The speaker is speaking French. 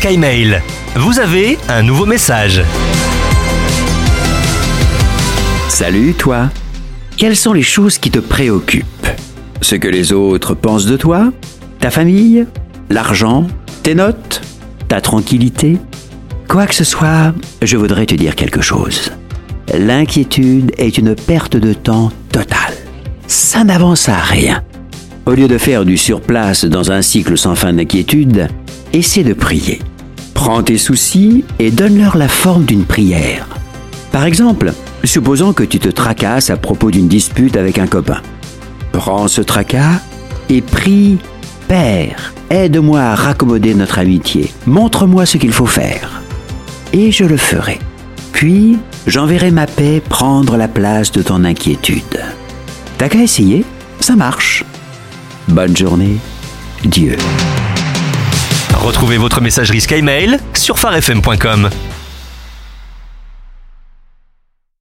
SkyMail. Vous avez un nouveau message. Salut toi. Quelles sont les choses qui te préoccupent? Ce que les autres pensent de toi? Ta famille? L'argent? Tes notes? Ta tranquillité? Quoi que ce soit, je voudrais te dire quelque chose. L'inquiétude est une perte de temps totale. Ça n'avance à rien. Au lieu de faire du surplace dans un cycle sans fin d'inquiétude, essaie de prier. Prends tes soucis et donne-leur la forme d'une prière. Par exemple, supposons que tu te tracasses à propos d'une dispute avec un copain. Prends ce tracas et prie « Père, aide-moi à raccommoder notre amitié. Montre-moi ce qu'il faut faire. » Et je le ferai. Puis, j'enverrai ma paix prendre la place de ton inquiétude. T'as qu'à essayer, ça marche. Bonne journée, Dieu. Retrouvez votre messagerie SkyMail sur farfm.com.